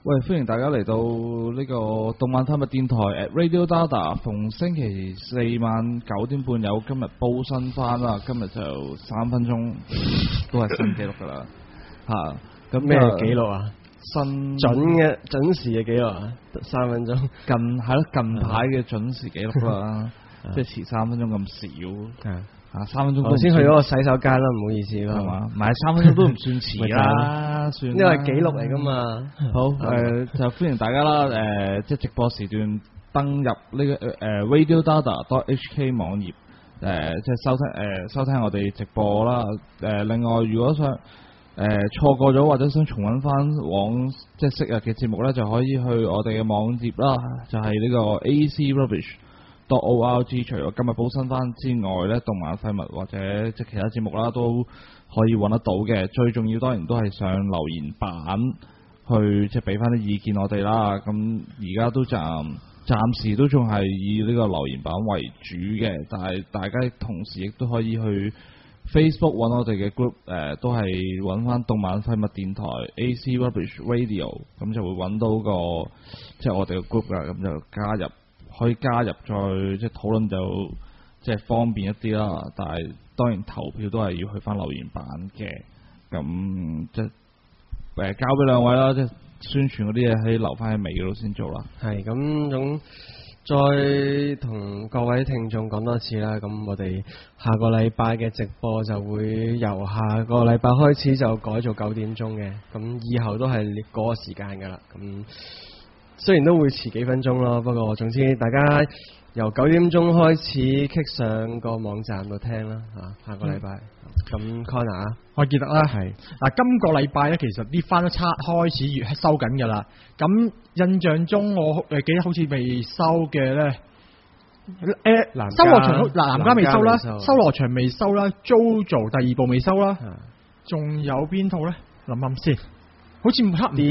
喂，歡迎大家嚟到呢個動漫探物電台 at Radio Dada， 逢星期四晚9點半有今日煲新番啦，今日就3分鐘都係新紀錄噶啦嚇。咁咩紀錄啊？ 新準時嘅紀錄啊，3分鐘。 近排嘅準時紀錄啦，即係遲3分鐘咁少。3分鐘我先去嗰個洗手間啦，唔好意思啦， 係嘛？唔係3分鐘都唔算遲啦，算啦。 呢個係紀錄嚟噶嘛。 好就歡迎大家啦，即係直播時段登入呢個RadioDada.hk 網頁，即係收聽我哋直播啦。另外如果想錯過咗或者想重溫翻往即係昔日嘅節目咧，就可以去我哋嘅網頁啦，就係呢個 ACRubbish.org。除咗今日煲新番之外咧，動漫廢物或者即係其他節目啦，都可以揾得到嘅。最重要當然都係上留言板去即係俾翻啲意見我哋啦。咁而家都暫時都仲係以呢個留言板為主嘅，但係大家同時亦都可以去 Facebook 揾我哋嘅 group， 都係揾翻動漫廢物電台 AC Rubbish Radio， 咁就會揾到個即係我哋嘅 group 啦，咁就可以加入再即係討論就即係方便一啲啦。但係當然投票都係要去翻留言板嘅，咁即係交俾兩位啦，即係宣傳嗰啲嘢可以留翻喺尾嗰度先做啦。 係咁再同各位聽眾講多次啦，咁我哋下個禮拜嘅直播就會由下個禮拜開始就改做9點鐘嘅，咁以後都係嗰個時間㗎啦。咁雖然都會遲幾分鐘咯，不過總之大家由9點鐘開始klick上個網站度聽啦嚇。下個禮拜咁 Connor 我記得啦， 係嗱今個禮拜咧，其實啲番都開始越收緊㗎啦。咁印象中我記得好似未收嘅咧，修羅場南家未收啦，修羅場未收啦 ，JoJo 第2部未收啦，仲有邊套咧？諗先，好似差唔多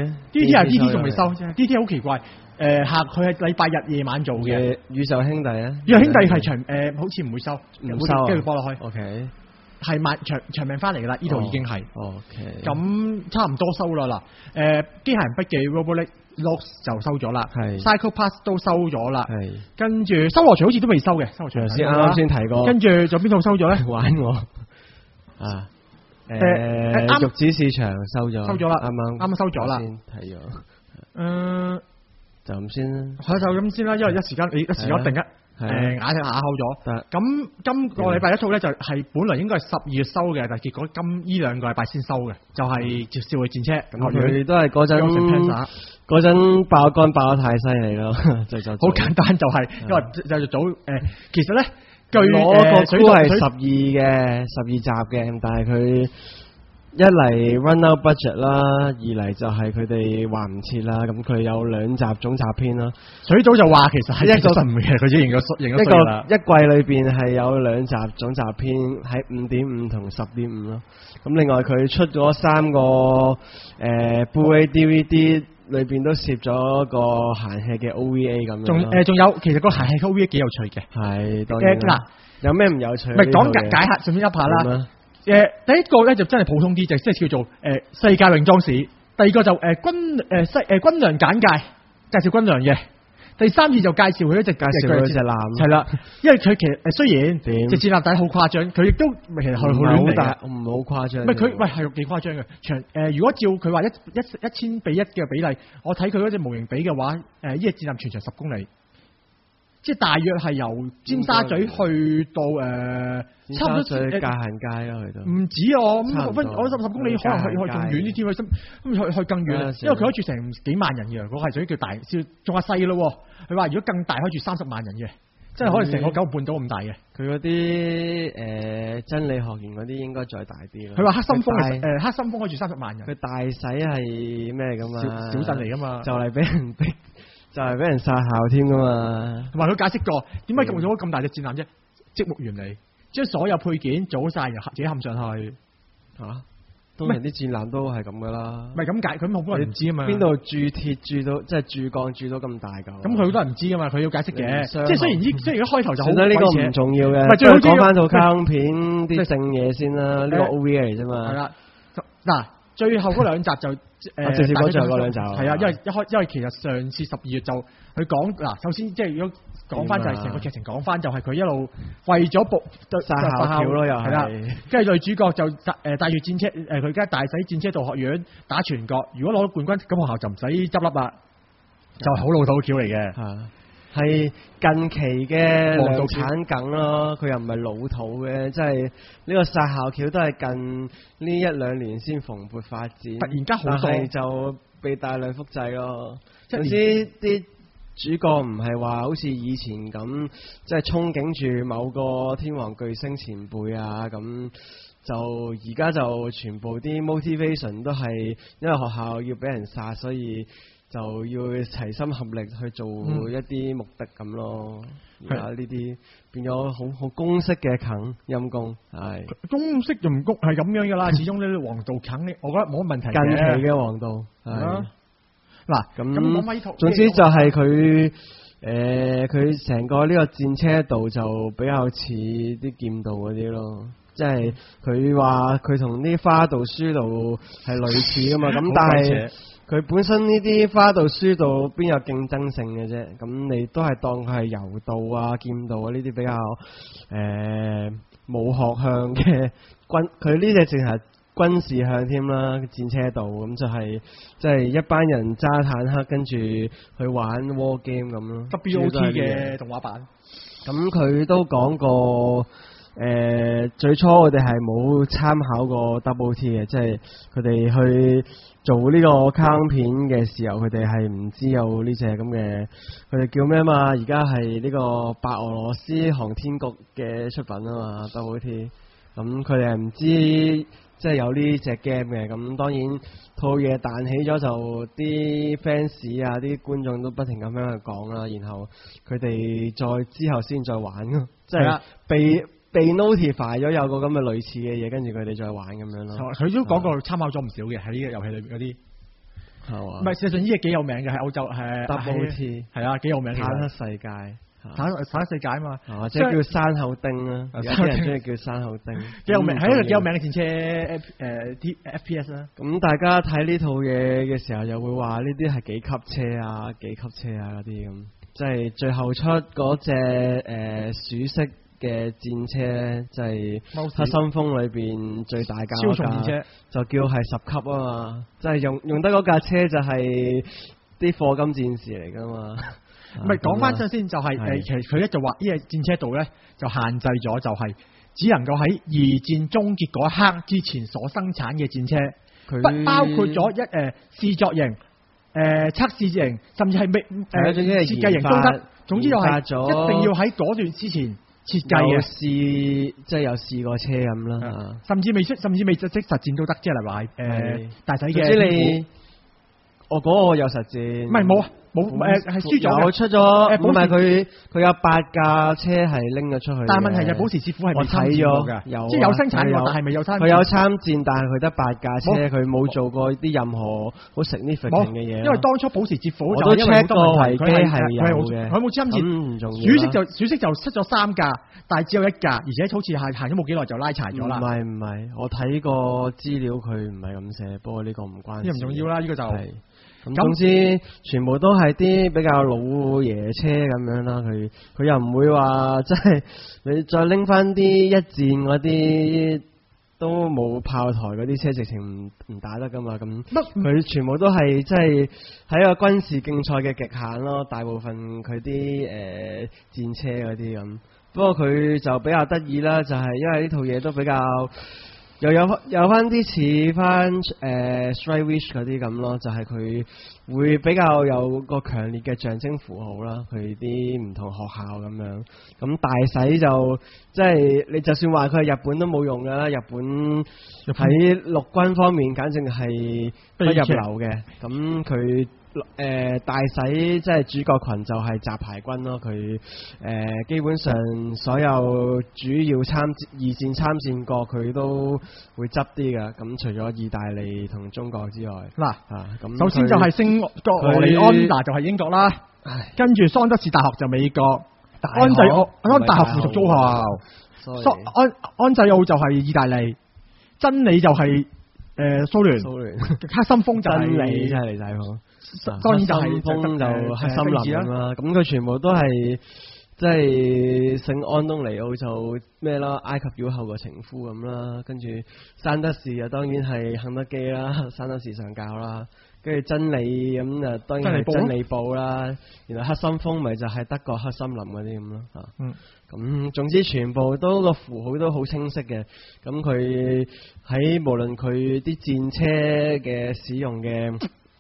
DT 仲未收啫 ，DT 好奇怪。佢係禮拜日夜晚做嘅。 宇宙兄弟啊， 宇宙兄弟係好似唔會收， 唔收， 跟住播落去。 OK， 係長命翻嚟㗎啦，呢度已經係。 OK， 咁差唔多收啦嗱。機械人筆記 Robot Locks 就收咗啦，係 Psycho Pass 都收咗啦，係跟住修羅場好似都未收嘅，修羅場先啱先提過。 跟住仲有邊套收咗咧？ 玩我啊！玉子市場收咗啦，啱收咗啦，先睇咗。就咁先啦， 係就咁先啦，因為一時間定啞口咗。咁今個禮拜一套咧就係本來應該係12月收嘅，但係結果呢2個禮拜先收嘅，就係《少女戰車》。 咁佢都係嗰陣爆肝爆得太犀利咯，就好簡單就係因為就早其實咧據攞個都係12集嘅，但係佢一嚟 run out budget 啦，二嚟就係佢哋還唔切啦，咁佢有2集總集篇啦。 水島就話其實係一個神嘅，佢已經認咗衰啦。 一季裏邊係有2集總集篇，喺 5.5 同 10.5 咯。咁另外佢出咗3個Blu-ray DVD 裏邊都攝咗個閒戲嘅 OVA 咁樣。 仲有其實個閒戲 OVA 幾有趣嘅。係當然啦。 有咩唔有趣？ 咪講解下，順便一下啦。第一個咧就真係普通啲，就即係叫做世界泳裝史。第二個就軍糧簡介，介紹軍糧嘅。第三次就介紹佢一隻艦，係啦。因為佢其實雖然隻戰艦底好誇張，佢亦都其實好大，唔好誇張。唔係佢係幾誇張嘅。如果照佢話1000比1嘅比例，我睇佢嗰隻模型比嘅話，呢隻戰艦全長10公里。即係大約係由尖沙咀去到差唔多界限街咯，去到唔止我10公里，可能去仲遠啲添，去更遠，因為佢可以住成幾萬人嘅，嗰係屬於叫大，仲話細咯。佢話如果更大可以住30萬人嘅，即係可能成個9個半島咁大嘅。佢嗰啲真理學園嗰啲應該再大啲咯。佢話黑心風黑心風可以住30萬人。佢大使係咩㗎嘛？小鎮嚟㗎嘛？就嚟俾人逼。就係俾人殺校添噶嘛，同埋佢解釋過點解用咗咁大隻戰艦啫？積木原理，將所有配件組晒，然後自己冚上去嚇。當然啲戰艦都係咁噶啦。唔係咁解，佢冇幫人知啊嘛。邊度鑄鐵鑄到即係鑄鋼鑄到咁大嚿？咁佢好多人唔知噶嘛，佢要解釋嘅。即係雖然一開頭就好。呢個唔重要嘅。最好講翻套卡通片啲正嘢先啦，呢個 OVA 嚟啫嘛。係啦，嗱。 最後嗰兩集就直接講最後嗰兩集係啊，因為其實上次12月就佢講嗱，首先即係如果講翻就係成個劇情講翻，就係佢一路為咗殺校橋咯，又係啦，跟住女主角就帶住戰車佢而家大使戰車道學院打全國，如果攞到冠軍，咁學校就唔使執笠啦，就係好老土橋嚟嘅。 係近期嘅量產梗咯，佢又唔係老土嘅，即係呢個殺校橋都係近呢1-2年先蓬勃發展， 突然間好多， 但係就被大量複製咯。總之啲主角唔係話好似以前咁，即係憧憬住某個天王巨星前輩啊咁。就而家就全部啲 motivation 都係因為學校要俾人殺，所以就要齊心合力去做一啲目的咁咯。而家呢啲變咗好公式嘅梗陰公，係公式就唔谷係咁樣噶啦。始終呢王道梗，我覺得冇乜問題。 近期嘅王道係嗱咁，總之就係佢佢成個呢個戰車道就比較似啲劍道嗰啲咯。即係佢話佢同啲花道書道係類似噶嘛，咁但係佢本身呢啲花道書道邊有競爭性嘅啫？咁你都係當佢係柔道啊、劍道啊呢啲比較武學向嘅軍，佢呢隻淨係軍事向添啦，戰車道咁就係即係一班人揸坦克跟住去玩 war game 咁咯。 WOT 嘅動畫版， 咁佢都講過。最初我哋係冇參考過 WOT 嘅，即係佢哋去做呢個卡通片嘅時候，佢哋係唔知有呢隻咁嘅，佢哋叫咩嘛？而家係呢個白俄羅斯航天局嘅出品啊嘛 WOT，咁佢哋係唔知即係有呢隻 game 嘅，咁當然套嘢彈起咗就啲 fans 啊啲觀眾都不停咁樣去講啦，然後佢哋再之後先再玩咯，即係被 notify 咗有個咁嘅類似嘅嘢，跟住佢哋再玩咁樣咯。 佢都講過參考咗唔少嘅喺呢個遊戲裏邊嗰啲，係嘛？唔係，事實上呢隻幾有名嘅喺歐洲係 WOT 係啊，幾有名嘅。 坦克世界， 坦克世界啊嘛， 或者叫山口丁啦，有啲人中意叫山口丁， 幾有名，係一個幾有名嘅戰車啲 FPS 啦。 咁大家睇呢套嘢嘅時候，又會話呢啲係幾級車啊、幾級車啊嗰啲咁，即係最後出嗰隻鼠式嘅戰車即係黑心風裏邊最大架超重戰車， 就叫係10級啊嘛，即係用得嗰架車就係啲課金戰士嚟噶嘛。 唔係講翻先，就係其實佢咧就話呢個戰車道咧就限制咗，就係只能夠喺2戰終結嗰一刻之前所生產嘅戰車，不包括咗試作型、測試型，甚至係設計型都得。總之就係一定要喺嗰段之前設計嘅， 即係有試過車咁啦， 甚至未即實戰都得，即係例如話大使嘅。 總之你我嗰個有實戰， 唔係冇啊。冇係輸咗， 有出咗，唔係佢有8架車係拎咗出去。 但係問題就保時捷府係未參戰過嘅，即係有生產過，但係未有參戰。 佢有參戰，但係佢得8架車，佢冇做過啲任何好 significant 嘅嘢。 因為當初保時捷府就我都 check 過維基係有嘅， 佢冇參戰。 唔重要。 鼠式就出咗3架，但係只有1架，而且好似係行咗冇幾耐就拉柴咗啦。 唔係，我睇過資料，佢唔係咁寫，不過呢個唔關事。 呢個唔重要啦，呢個就係。 咁總之全部都係啲比較老爺車咁樣啦，佢又唔會話即係你再拎翻啲一戰嗰啲都冇炮台嗰啲車，直情唔打得噶嘛。咁佢全部都係即係喺一個軍事競賽嘅極限咯，大部分佢啲戰車嗰啲咁。不過佢就比較得意啦，就係因為呢套嘢都比較。又有翻啲似翻Strike Wish 嗰啲咁咯，就係佢會比較有個強烈嘅象徵符號啦，佢啲唔同學校咁樣。咁大使就即係你就算話佢係日本都冇用噶啦，日本喺陸軍方面簡直係不入流嘅。咁佢大使即係主角群就係雜牌軍咯，佢基本上所有主要2戰參戰國佢都會執啲㗎，咁除咗意大利同中國之外，咁首先就係聖國羅里安嗱就係英國啦，跟住桑德士大學就美國，安大學附屬中學，安濟奧就係意大利，真理就係蘇聯，黑心風就係真理真係離晒譜。 當然就係黑心風就黑森林啦。咁佢全部都係即係聖安東尼奧就咩啦，埃及妖后個情夫咁啦。跟住山德士啊，當然係肯德基啦，山德士上校啦。跟住真理咁啊，當然係真理報啦。然後黑心風咪就係德國黑森林嗰啲咁咯嚇。咁總之全部都個符號都好清晰嘅。咁佢喺無論佢啲戰車嘅使用嘅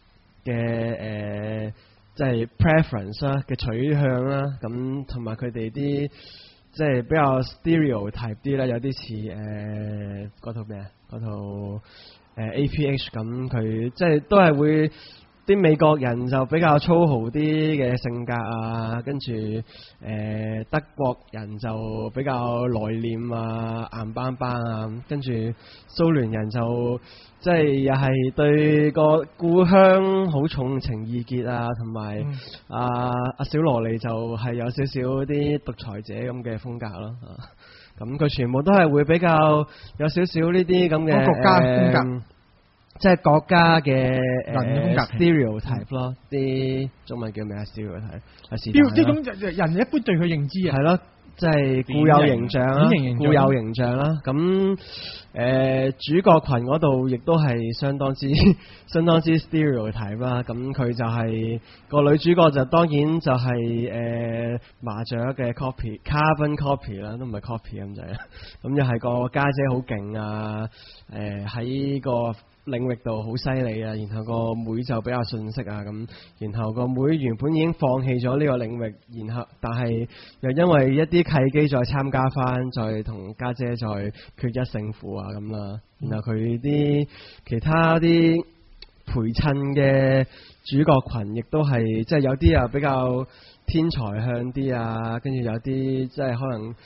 即係 preference 啦嘅取向啦，咁同埋佢哋啲即係比較 stereotype 啲啦，有啲似嗰套咩啊？嗰套APH 咁，佢即係都係會啲美國人就比較粗豪啲嘅性格啊，跟住德國人就比較內斂啊、硬邦邦啊，跟住蘇聯人就即係又係對個故鄉好重情意結啊，同埋阿小羅莉就係有少少啲獨裁者咁嘅風格咯。咁佢全部都係會比較有少少呢啲咁嘅國家風格。 即係國家嘅人風格 stereotype 咯，啲中文叫咩啊 stereotype？ 呢種人一般對佢認知啊， 係咯，即係固有形象啦，固有形象啦。咁主角群嗰度亦都係相當之 stereotype 啦。咁佢就係個女主角就當然就係麻雀嘅 carbon copy 啦，都唔係 copy 咁滯啦。咁又係個家姐好勁啊，喺個領域度好犀利啊，然後個妹就比較遜色啊咁，然後個妹原本已經放棄咗呢個領域，然後但係又因為一啲契機再參加翻，再同家姐再決一勝負啊咁啦，然後佢啲其他啲陪襯嘅主角群亦都係即係有啲啊比較天才向啲啊，跟住有啲即係可能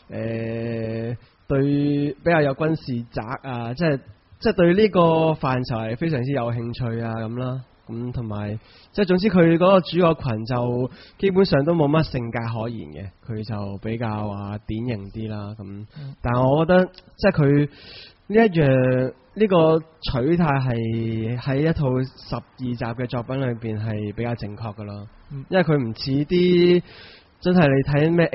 對比較有軍事宅啊，即係對呢個範疇係非常之有興趣啊咁啦，咁同埋即係總之佢嗰個主角群就基本上都冇乜性格可言嘅，佢就比較話典型啲啦咁。但係我覺得即係佢呢一樣呢個取態係喺一套12集嘅作品裏邊係比較正確㗎咯，因為佢唔似啲真係你睇咩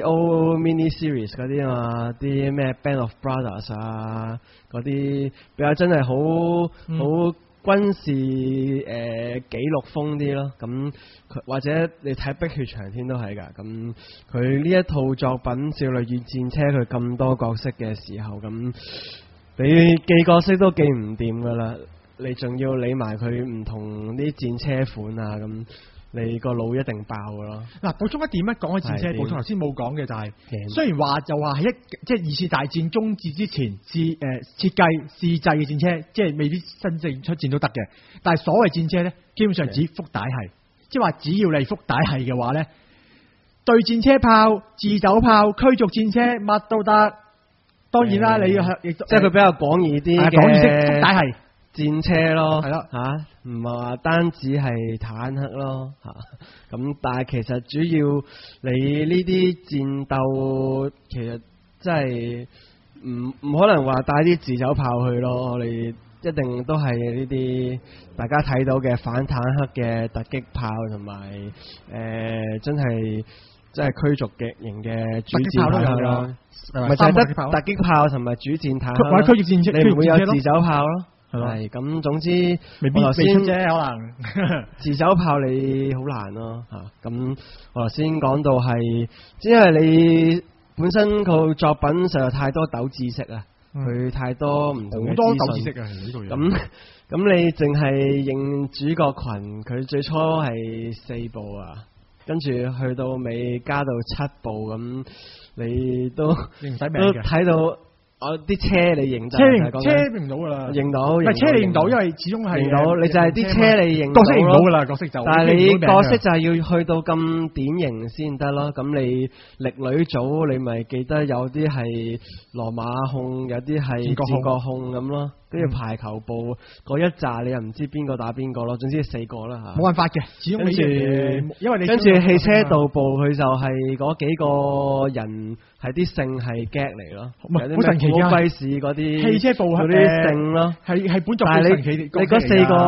HBO mini series 嗰啲啊嘛，啲咩 Band of Brothers 啊嗰啲比較真係好軍事紀錄風啲咯。咁或者你睇碧血長天都係㗎。咁佢呢一套作品《少女與戰車》佢咁多角色嘅時候，咁你記角色都記唔掂㗎啦，你仲要理埋佢唔同啲戰車款啊咁。你個腦一定爆㗎咯！ 嗱，補充一點講起戰車，補充頭先冇講嘅就係，雖然話就話係即係二次大戰終結之前設計試製嘅戰車，即係未必真正出戰都得嘅。但係所謂戰車咧，基本上指福帶系，即係話只要你福帶系嘅話咧，對戰車炮、自走炮、驅逐戰車乜都得。當然啦，你亦即係佢比較廣義啲嘅廣義式福帶系。 戰車咯， 係咯唔係話單止係坦克咯咁但係其實主要你呢啲戰鬥其實真係唔可能話帶啲自走炮去咯，你一定都係呢啲大家睇到嘅反坦克嘅突擊炮同埋真係驅逐嘅型嘅主戰坦克咯，咪就係得突擊炮同埋主戰坦克， 或者驅逐戰車， 你唔會有自走炮咯。係咁，總之未必先啫，可能自走炮你好難咯咁我頭先講到係，因為你本身個作品實在太多斗知識啊，佢太多唔同嘅好多斗知識啊，呢個嘢。 咁你淨係認主角群，佢最初係4部啊，跟住去到尾加到7部咁，你都睇到。啲車你認得， 車認唔到噶啦， 認到， 唔係車你認到，因為始終係認到，你就係啲車你認角色認到噶啦，角色就， 但係你角色就係要去到咁典型先得咯。咁你力女組你咪記得有啲係羅馬控，有啲係自國控咁咯。 跟住排球部嗰一紮你又唔知邊個打邊個咯，總之4個啦嚇。 冇辦法嘅，始終你因為你跟住汽車道部佢就係嗰幾個人係啲姓係 gag 嚟咯，有啲好神奇㗎貴士嗰啲汽車部嗰啲姓咯， 係本作但係好神奇你嗰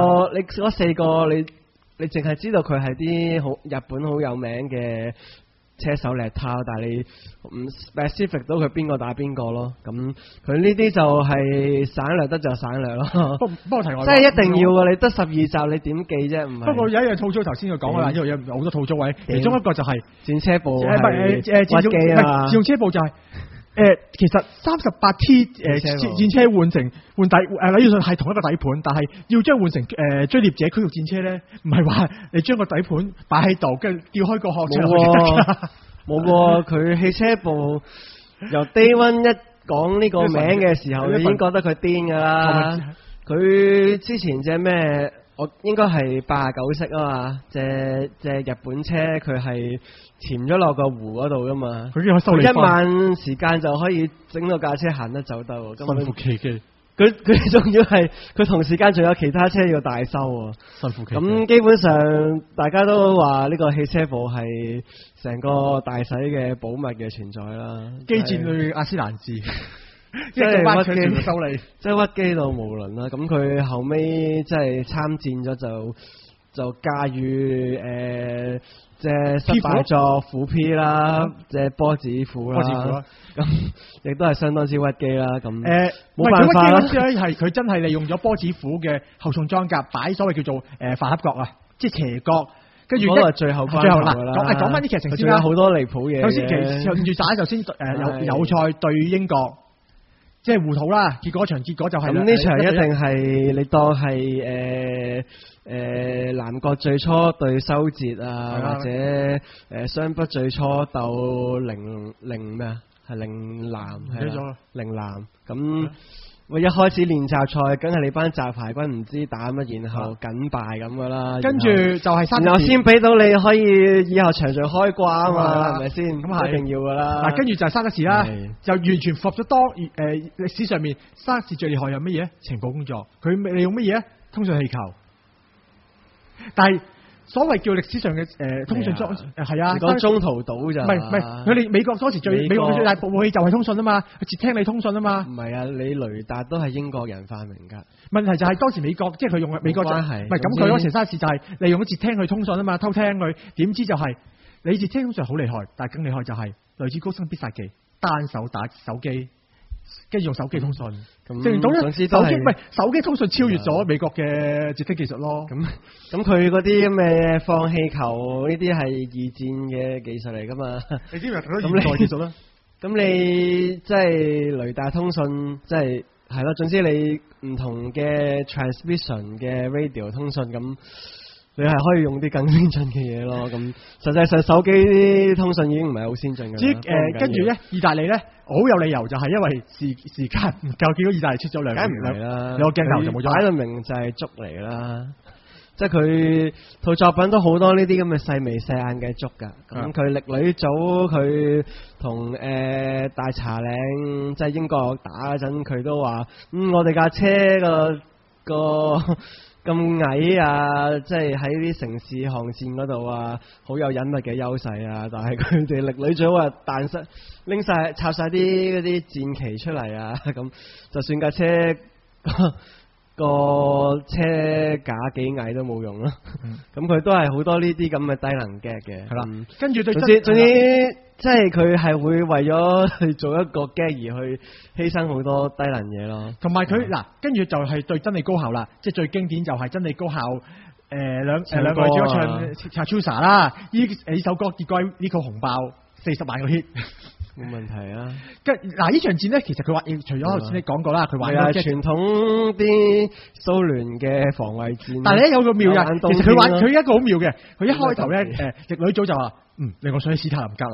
4個你淨係知道佢係啲好日本好有名嘅車手力套，但係你唔 specific 到佢邊個打邊個咯。咁佢呢啲就係省略得就省略咯。 不過題外話， 即係一定要㗎，你得12集你點記啫？唔係。 不過有一樣吐槽頭先佢講啦，因為有好多吐槽位，其中一個就係戰車部係屈機啊嘛。 自動車部就係其實38T 戰車換底理論上係同一個底盤，但係要將換成追獵者驅逐戰車咧，唔係話你將個底盤擺喺度，跟住撬開個殼就得。 冇喎，佢汽車部由 Day One 一講呢個名嘅時候，你已經覺得佢癲㗎啦。佢之前隻咩？我應該係89式啊嘛，隻日本車佢係潛咗落個湖嗰度噶嘛，佢1晚時間就可以整到架車行得走得喎， 神乎其技。 佢仲要係佢同時間仲有其他車要大修喎， 神乎其技。 咁基本上大家都話呢個汽車部係成個大洗嘅保密嘅存在啦， 機戰對阿斯蘭治。 即係屈機收你， 即係屈機到無倫啦。咁佢後尾即係參戰咗就駕馭即係失敗作虎 P 啦，即係波子虎啦。咁亦都係相當之屈機啦。咁冇辦法啦。 係佢真係利用咗波子虎嘅後重裝甲擺所謂叫做飯盒角啊，即係斜角。跟住嗰個最後關頭啦。 講翻啲劇情先啦。 仲有好多離譜嘢。 首先跟住打首先友賽對英國。即係互討啦，結果就係咁呢場一定係你當係南國最初對修哲啊，或者雙北最初鬥零咩啊？係零南係啦，零南咁。喂，一開始練習賽，梗係你班雜牌軍唔知打乜，然後緊敗咁噶啦。 跟住就係然後先俾到你可以以後場上開掛啊嘛，係咪先？咁係一定要噶啦。 嗱，跟住就係沙德士啦，就完全符合咗歷史上面沙德士最厲害有乜嘢？情報工作，佢利用乜嘢？通訊氣球。但係所謂叫歷史上嘅通訊裝係啊， 講中途島就唔係佢哋美國當時美國最大武器就係通訊啊嘛，截聽你通訊啊嘛。 唔係啊，你雷達都係英國人發明㗎。 問題就係當時美國即係佢用美國就唔係咁，佢嗰時沙士就係利用咗截聽去通訊啊嘛，偷聽佢。點知就係你截聽通訊好厲害，但係更厲害就係類似高深必殺技，單手打手機，跟住用手機通訊。正總之手機通訊超越咗美國嘅截聽技術咯。 咁佢嗰啲咁嘅放氣球呢啲係二戰嘅技術嚟㗎嘛？ 你知唔知咁現代技術啦？ 咁你即係雷達通訊，即係咯。總之你唔同嘅 transmission 嘅 radio 通訊咁。你係可以用啲更先進嘅嘢咯，咁實際上手機通訊已經唔係好先進嘅。 跟住咧，意大利咧好有理由就係因為時間唔夠，結果意大利出咗兩個鏡頭就冇咗。 擺到明就係捉嚟啦，即係佢套作品都好多呢啲咁嘅細眉細眼嘅捉㗎。咁佢力女組佢同大茶嶺即係英國打嗰陣，佢都話我哋架車個咁矮啊，即係喺啲城市航線嗰度啊，好有隱密嘅優勢啊！但係佢哋力女組啊，拎晒插晒啲嗰啲戰旗出嚟啊，咁就算架車個車架幾矮都冇用咯。咁佢都係好多呢啲咁嘅低能 gag 嘅。係啦， 跟住對總之即係佢係會為咗去做一個 gag 而去犧牲好多低能嘢咯。 同埋佢嗱，跟住就係對真理高校啦，即係最經典就係真理高校兩個主角唱 Chachusa 啦，呢首歌結果呢個紅爆40萬個 hit。 冇問題啊！ 嗱，呢場戰咧，其實佢話除咗頭先你講過啦，佢話係傳統啲蘇聯嘅防衛戰。 但係咧有個妙嘅，其實佢一個好妙嘅，佢一開頭咧力女組就話令我想起史塔林格勒。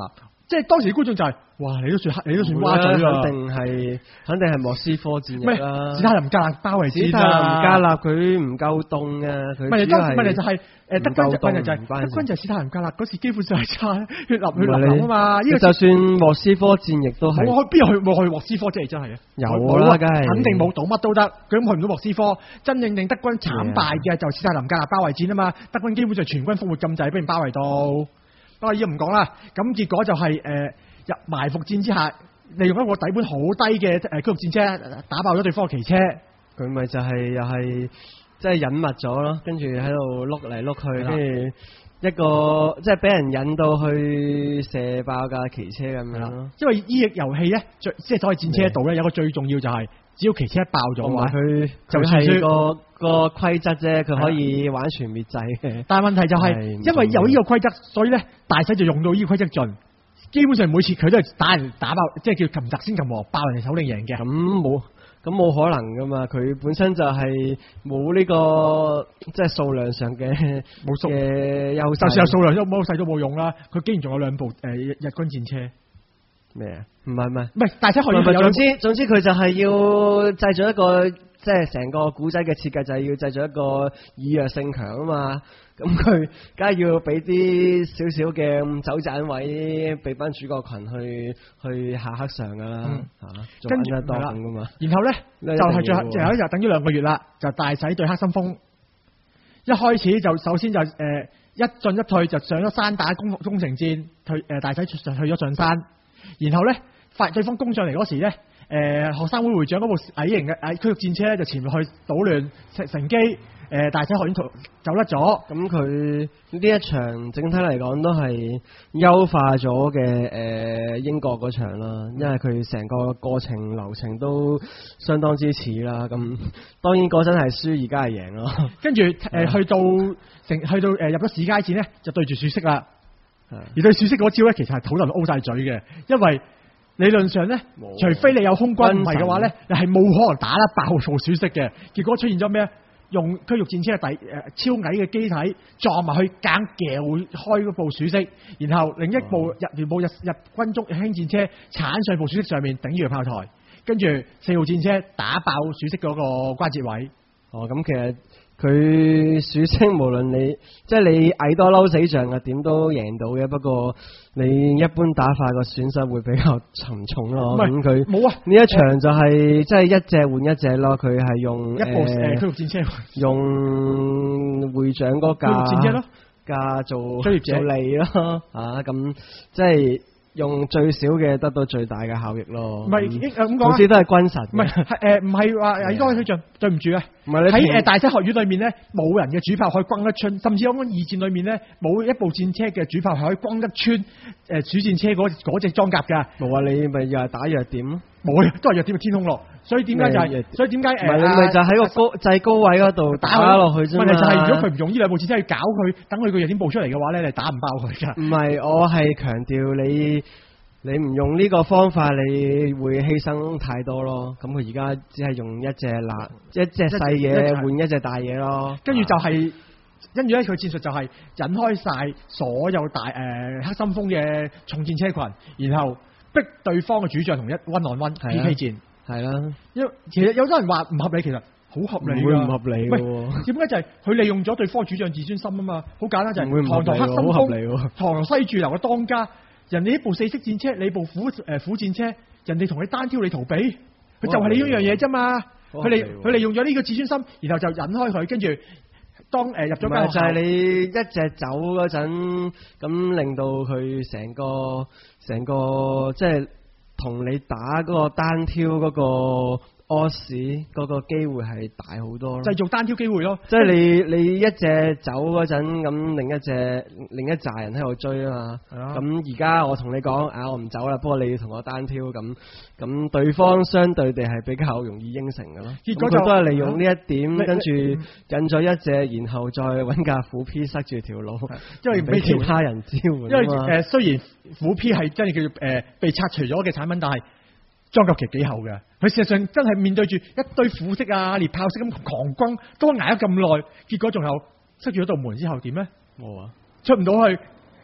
即係當時觀眾就係、哇！你都算蛙嘴啦， 肯定係莫斯科戰役啦。 史太林格勒包圍戰史太林格勒佢唔夠凍啊，佢問題就係德軍就係德軍就係史太林格勒嗰時基本上係差血淋啊嘛。呢個就算莫斯科戰役都係冇去莫斯科即係真係啊！ 有啦，梗係肯定冇賭乜都得，佢咁去唔到莫斯科。真正令德軍慘敗嘅就史太林格勒包圍戰啊嘛。德軍基本上全軍覆沒咁滯，俾人包圍到。不過依家唔講啦，咁結果就係入埋伏戰之下，利用一個底盤好低嘅驅逐戰車打爆咗對方嘅騎車， 佢咪就係又係即係隱密咗咯，跟住喺度碌嚟碌去，跟住一個即係俾人引到去射爆架騎車咁樣咯。 因為呢隻遊戲咧，即係所謂戰車度咧，有個最重要就係只要騎車一爆咗嘅話， 佢就係個規則啫，佢可以玩全滅制嘅。 但係問題就係因為有呢個規則，所以咧大使就用到呢個規則盡。基本上每次佢都係打爆，即係叫擒賊先擒王，爆人哋首領贏嘅。 咁冇可能噶嘛？佢本身就係冇呢個即係數量上嘅優勢， 就算有數量優勢都冇用啦。佢竟然仲有2部日軍戰車。 咩啊？唔係大使學院有總之佢就係要製造一個即係成個古仔嘅設計就係要製造一個以弱勝強啊嘛。咁佢梗係要俾啲少少嘅走盞位俾班主角群去下黑上噶啦， 跟住係啦咁噶嘛。 然後咧就係最後一日，等於2個月啦，就大使對黑心風。一開始就首先就一進一退就上咗山打攻城戰，大使去咗上山。然後咧發對方攻上嚟嗰時咧，學生會會長嗰部矮型嘅驅逐戰車咧就潛入去搗亂，乘機大使學院走甩咗。咁佢呢一場整體嚟講都係優化咗嘅英國嗰場啦，因為佢成個過程流程都相當之似啦。咁當然嗰陣係輸，而家係贏咯。 跟住去到入咗市街戰咧，就對住鼠色啦。而對鼠色嗰招咧，其實係討論 O 晒嘴嘅，因為理論上咧，除非你有空軍，唔係嘅話咧，你係冇可能打得爆部鼠色嘅。結果出現咗咩？用驅逐戰車嘅超矮嘅機體撞埋去，夾夾開嗰部鼠色，然後另一部日軍中輕戰車鏟上部鼠色上面頂住個炮台，跟住4號戰車打爆鼠色嗰個關節位。 咁其實佢鼠色無論即係你矮多嬲死象啊，點都贏到嘅。不過你一般打法個損失會比較沉重咯。咁佢冇啊！ 呢一場就係即係一隻換一隻咯。佢係用一部驅逐戰車， 用會長嗰架做追獵者利咯。咁即係用最少嘅得到最大嘅效益咯。 唔係咁講， 好似都係軍神。 唔係話矮多推進，對唔住啊！喺大使學院裏面咧，冇人嘅主炮可以轟得穿，甚至講二戰裏面咧，冇一部戰車嘅主炮係可以轟得穿主戰車嗰隻裝甲㗎。 冇啊！你咪又係打弱點咯。 冇啊，都係弱點嘅天空咯。所以點解就係？所以點解你咪就喺個制高位嗰度打落去啫嘛。 問題就係如果佢唔用呢2部戰車去搞佢，等佢個弱點報出嚟嘅話咧，你打唔爆佢㗎。 唔係，我係強調你唔用呢個方法，你會犧牲太多咯。咁佢而家只係用一隻細嘢換一隻大嘢咯。跟住就係，跟住咧佢戰術就係引開晒所有黑心風嘅重戰車群，然後逼對方嘅主將同1-on-1 PK 戰。係啦，其實有多人話唔合理，其實好合理㗎。 唔合理喎？ 點解就係佢利用咗對方主將自尊心啊嘛？好簡單就係堂堂黑心風，堂堂西駐留嘅當家。人哋呢部4式戰車，你部虎戰車，人哋同你單挑你逃避，佢就係你呢樣嘢啫嘛。佢利用咗呢個自尊心，然後就引開佢，跟住當入咗間學校， 就係你一隻走嗰陣，咁令到佢成個即係同你打嗰個單挑嗰個屙屎嗰個機會係大好多咯， 製造單挑機會咯。 即係你一隻走嗰陣，咁另一紮人喺度追啊嘛。咁而家我同你講我唔走啦，不過你要同我單挑咁對方相對地係比較容易應承嘅咯。結果就都係利用呢一點，跟住引咗一隻，然後再揾架虎 P 塞住條路， 因為俾其他人支援。 因為雖然虎 P 係真係叫被拆除咗嘅產品，但係裝甲其幾厚嘅，佢事實上真係面對住一堆虎式獵炮式咁狂轟，都挨咗咁耐，結果仲有塞住咗道門之後點咧？冇啊，出唔到去，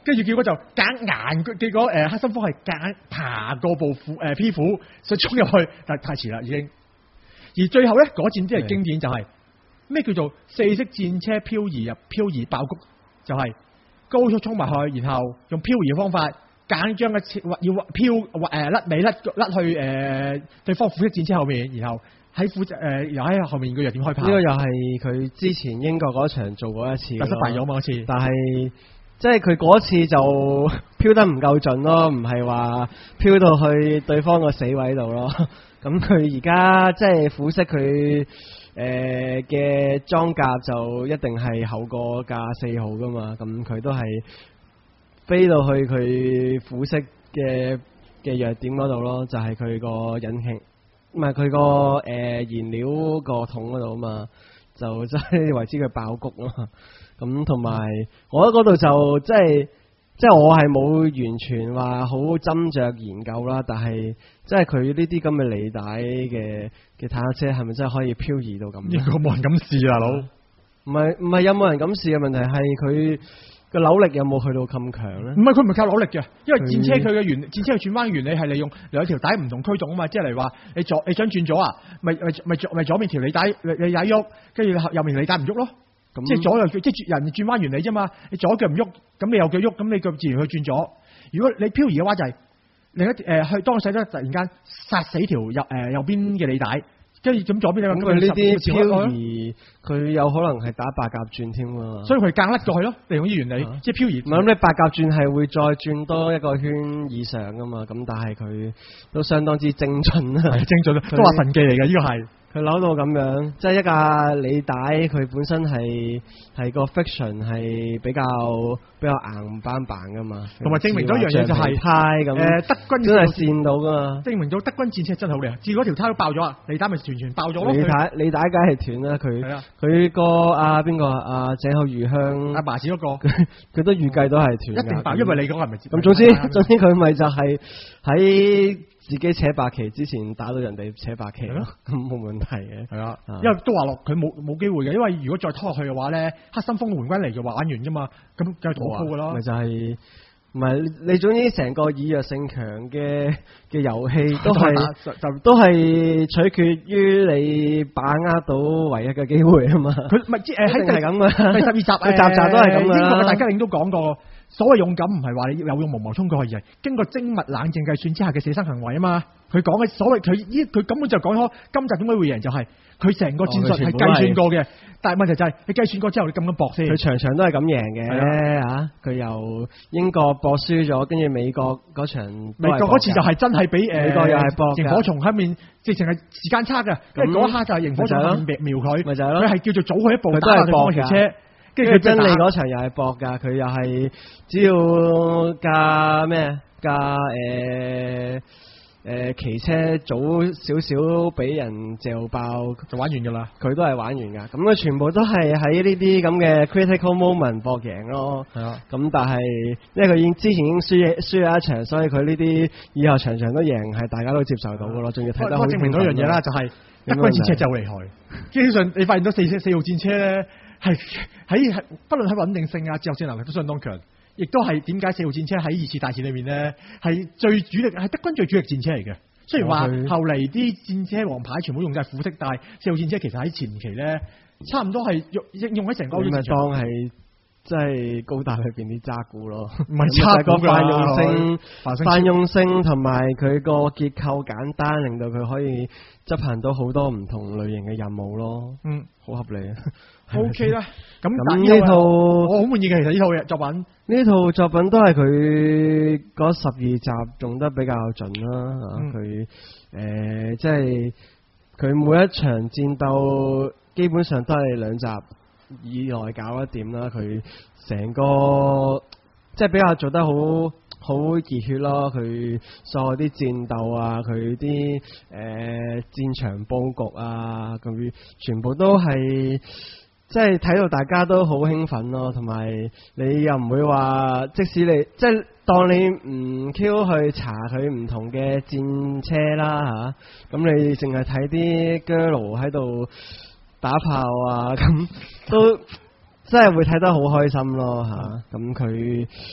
跟住結果就夾硬，結果黑心科係夾硬爬過部P 虎，想衝入去，但太遲啦已經。而最後咧嗰戰真係經典，就係咩叫做四式戰車漂移爆谷，就係高速衝埋去，然後用漂移嘅方法夾硬將個要甩尾甩去對方虎式戰車後面，然後喺又喺後面佢又點開炮？ 呢個又係佢之前英國嗰場做過一次， 但失敗咗嘛嗰次。 但係即係佢嗰次就飄得唔夠盡咯，唔係話飄到去對方個死位度咯。咁佢而家即係虎式佢嘅裝甲就一定係厚過架4號噶嘛，咁佢都係飛到去佢虎式嘅弱點嗰度咯，就係佢個引擎，唔係佢個燃料個桶嗰度啊嘛，就即係為之佢爆谷咯。咁同埋我覺得嗰度就即係我係冇完全話好斟酌研究啦，但係即係佢呢啲咁嘅履帶嘅坦克車係咪真係可以漂移到咁？ 應該冇人敢試啊，佬。 唔係有冇人敢試嘅問題係佢個扭力有冇去到咁強咧？ 唔係佢唔係靠扭力嘅，因為戰車佢嘅戰車嘅轉彎原理係利用兩條帶唔同驅動啊嘛，即係例如話你想轉左啊，咪左面條履帶喐，跟住右面履帶唔喐咯。即係左右即係人轉彎原理啫嘛，你左腳唔喐，咁你右腳喐，咁你腳自然去轉左。如果你漂移嘅話就係另一去當使得突然間殺死條右邊嘅履帶，跟住咁左邊咧咁佢呢啲漂移佢有可能係打八甲轉添啊， 所以佢夾硬甩過去咯，利用啲原理即係漂移。 唔係咁你八甲轉係會再轉多一個圈以上噶嘛，咁但係佢都相當之精準啊， 精準都話神技嚟嘅呢個係。 佢扭到咁樣，即係一架履帶，佢本身係個 friction 係比較硬邦邦噶嘛， 同埋證明咗一樣嘢就係胎咁， 德軍真係跣到噶嘛， 證明咗德軍戰車真係好厲害，至嗰條胎都爆咗啊，履帶咪完全爆咗咯。 履帶梗係斷啦，佢個邊個井口裕香阿爸子嗰個， 佢都預計到係斷， 一定爆，因為你講係咪？ 咁總之佢咪就係喺自己扯白旗之前打到人哋扯白旗咯，咁冇問題嘅。係啊， 因為都話落佢冇機會嘅，因為如果再拖落去嘅話咧，黑心風援軍嚟嘅話玩完啫嘛，咁梗係妥鋪噶啦。 咪就係唔係你總之成個以弱勝強嘅遊戲都係取決於你把握到唯一嘅機會啊嘛。佢唔係喺係咁嘅，第12集集都係咁嘅。英國嘅大家領都講過。所謂勇敢唔係話你有勇無謀衝過去，而係經過精密冷靜計算之下嘅捨身行為啊嘛。佢講嘅所謂佢根本就講咗今集點解會贏，就係佢成個戰術係計算過嘅。但係問題就係你計算過之後你咁樣搏先，佢場場都係咁贏嘅嚇。佢由英國搏輸咗，跟住美國嗰場，美國嗰次就係真係俾美國又係搏螢火蟲喺面，直情係時間差嘅。跟住嗰一刻就係螢火蟲喺面瞄佢，咪就係咯。佢係叫做早佢一步打對方條車。跟住佢真理嗰場又係搏㗎，佢又係只要騎車早少少俾人嚼爆就玩完㗎啦，佢都係玩完㗎。咁佢全部都係喺呢啲咁嘅 critical moment 搏贏咯。係啊，咁但係因為佢之前已經輸咗一場，所以佢呢啲以後場場都贏係大家都接受到㗎咯。仲要睇得好證明到一樣嘢啦，就係德軍戰車就厲害。基本上你發現到四號戰車咧。係喺不論喺穩定性啊、戰鬥能力都相當強，亦都係點解4號戰車喺2次大戰裏面咧係最主力，係德軍最主力戰車嚟嘅。雖然話後嚟啲戰車王牌全部用晒虎式，但係4號戰車其實喺前期咧差唔多係用喺成個。咁咪當係即係高達裏邊啲渣古咯，唔係渣古個泛用性同埋佢個結構簡單，令到佢可以執行到好多唔同類型嘅任務咯。好合理啊。OK 啦，咁呢套我好滿意嘅。其實呢套作品，呢套作品都係佢嗰12集用得比較盡啦。佢即係佢每一場戰鬥基本上都係2集以內搞得掂啦。佢成個即係比較做得好熱血咯。佢所有啲戰鬥啊，佢啲戰場佈局啊，佢全部都係。即係睇到大家都好興奮咯，同埋你又唔會話，即使你即係當你唔 Q 去查佢唔同嘅戰車啦嚇，咁你淨係睇啲 girl 喺度打炮啊，咁都真係會睇得好開心咯嚇。咁佢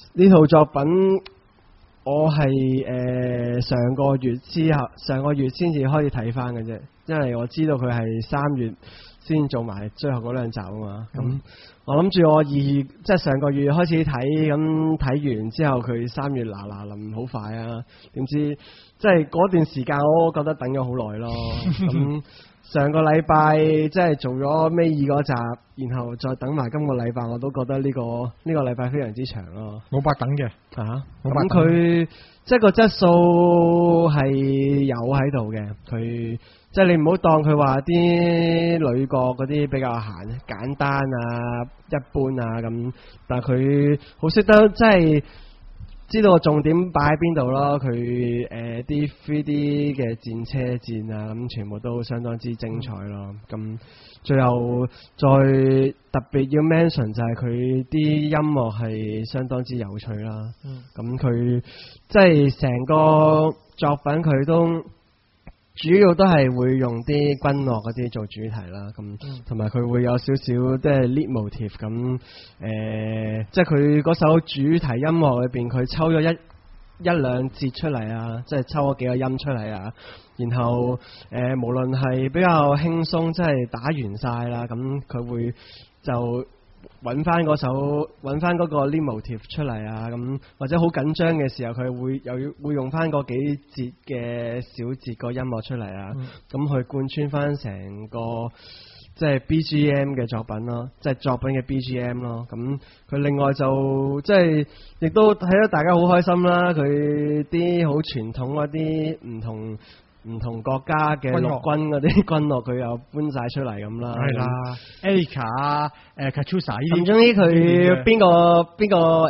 呢套作品我係上個月先至開始睇翻嘅啫，因為我知道佢係3月先做埋最後嗰2集啊嘛。咁我諗住我即係上個月開始睇，咁睇完之後佢3月嗱臨好快啊，點知即係嗰段時間我覺得等咗好耐咯。咁上個禮拜即係做咗尾2嗰集，然後再等埋今個禮拜，我都覺得呢個禮拜非常之長咯。 冇白等嘅咁佢即係個質素係有喺度嘅，佢即係你唔好當佢話啲女角嗰啲比較簡單啊、一般啊咁，但係佢好識得即係知道個重點擺喺邊度咯。佢啲 3D 嘅戰車戰啊，咁全部都相當之精彩咯。咁最後再特別要 mention 就係佢啲音樂係相當之有趣啦。咁佢即係成個作品佢都主要都係會用啲軍樂嗰啲做主題啦。咁同埋佢會有少少即係 lead motif 咁，即係佢嗰首主題音樂裏邊佢抽咗一兩節出嚟啊，即係抽咗幾個音出嚟啊。然後無論係比較輕鬆，即係打完晒啦，咁佢會就揾翻嗰個 lead motif 出嚟啊。咁或者好緊張嘅時候，佢會用翻嗰幾節嘅小節個音樂出嚟啊。咁去貫穿翻成個即係 BGM 嘅作品咯，即係作品嘅 BGM 咯。咁佢另外就即係亦都睇得大家好開心啦。佢啲好傳統嗰啲唔同國家嘅陸軍嗰啲軍樂，佢又搬晒出嚟咁啦。 係啦 ，Erika 啊，Katusha 呢啲。 咁終於佢邊個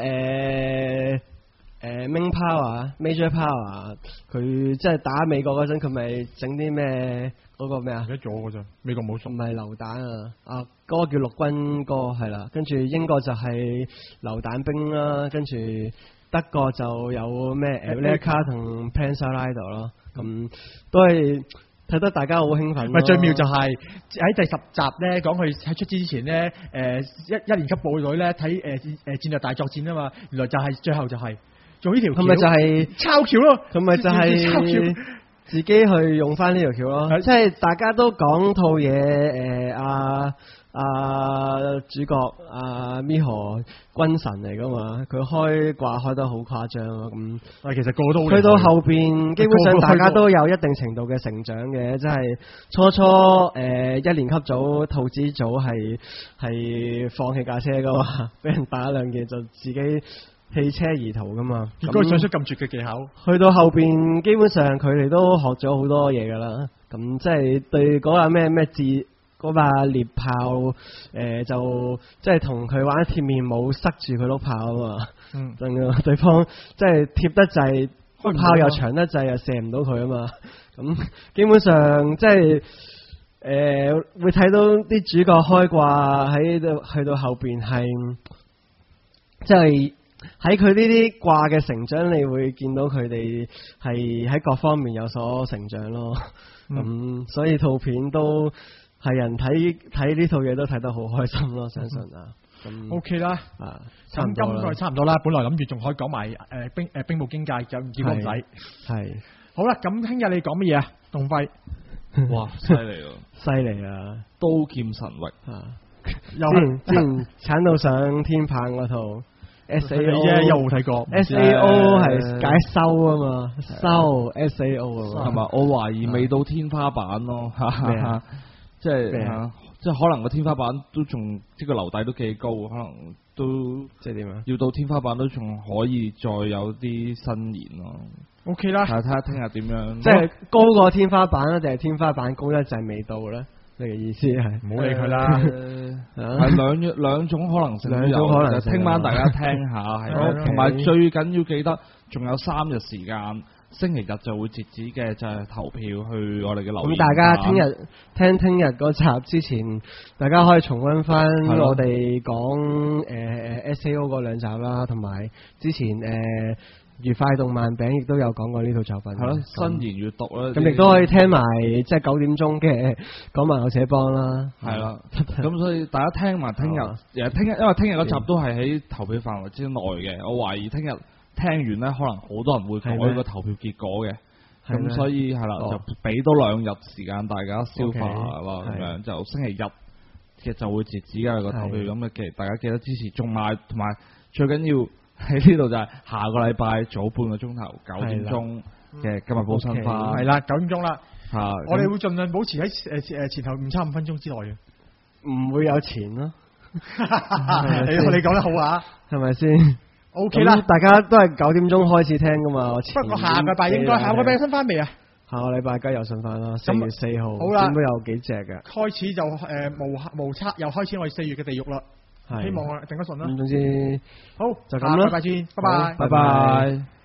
Main Power、Major Power， 佢即係打美國嗰陣，佢咪整啲咩嗰個咩啊？ 唔記得咗㗎咋，美國冇送。 唔係榴彈啊，嗰個叫陸軍歌係啦。跟住英國就係榴彈兵啦，跟住德國就有咩 Erika 同 Panzerrider 咯。咁都係睇得大家好興奮。 咪最妙就係喺第10集咧，講佢喺出之前咧，一年級部隊咧睇戰略大作戰啊嘛，原來就係最後就係做呢條橋， 咁咪就係抄橋咯， 咁咪就係自己去用翻呢條橋咯。即係大家都講套嘢，主角Miho 軍神嚟噶嘛，佢開掛開得好誇張咯。咁其實個個都好去到後邊，基本上大家都有一定程度嘅成長嘅，即係初1年級組兔子組係放棄架車噶嘛，俾人打2件就自己棄車而逃噶嘛。 應該想出咁絕嘅技巧。 去到後邊，基本上佢哋都學咗好多嘢噶啦。咁即係對嗰架咩嗰把獵炮，就即係同佢玩貼面舞，塞住佢碌炮啊嘛。對方即係貼得滯，碌炮又長得滯，又射唔到佢啊嘛。咁基本上即係會睇到啲主角開掛喺度，去到後邊係即係喺佢呢啲掛嘅成長，你會見到佢哋係喺各方面有所成長咯。咁所以套片都係人睇呢套嘢都睇得好開心咯，相信啊。咁 OK 啦，差唔多啦。本來諗住仲可以講埋兵部經界就唔見公仔。係好啦，咁聽日你講乜嘢啊？棟輝， 哇，犀利啊！ 犀利啊！ 刀劍神域啊！之前鏟到上天棚嗰套 SAO 又冇睇過 SAO 係解收啊嘛，收 SAO 啊嘛。 係嘛？我懷疑未到天花板咯。即係可能個天花板都仲即個樓底都幾高，可能都即係點啊？ 要到天花板都仲可以再有啲新言咯。 OK 啦， 睇下聽日點樣。 即係高過天花板啊，定係天花板高一陣未到咧？你嘅意思係？ 唔好理佢啦。 係兩種可能性都有。兩種可能性。聽晚大家聽下係，同埋最緊要記得仲有3日時間。星期日就會截止嘅，就係投票去我哋嘅留言。 咁大家聽日嗰集之前，大家可以重溫翻我哋講 SAO 嗰2集啦，同埋之前愉快動漫餅亦都有講過呢套作品。 係咯，新言閱讀啦。 咁亦都可以聽埋即係9點鐘嘅講漫友社幫啦。 係啦，咁所以大家聽埋聽日，因為聽日嗰集都係喺投票範圍之內嘅，我懷疑聽日聽完咧，可能好多人會改個投票結果嘅。咁所以係啦，就俾多2日時間大家消化啦，咁樣就星期日嘅就會截止㗎個投票。咁大家記得支持，同埋最緊要喺呢度就係下個禮拜早半個鐘頭9點鐘嘅今日報新花。 係啦，9點鐘啦。我哋會盡量保持喺前後誤差5分鐘之內嘅， 唔會有錢咯。 你講得好啊， 係咪先？OK 啦，大家都係9點鐘開始聽噶嘛。 不過下個禮拜應該下個禮拜有新番未啊？ 下個禮拜梗係有新番啦，4月4號。好啦，應該有幾隻嘅。開始就無測，又開始我哋4月嘅地獄啦。希望我頂得順啦。咁總之好，就咁啦，拜拜先，拜拜， 拜拜。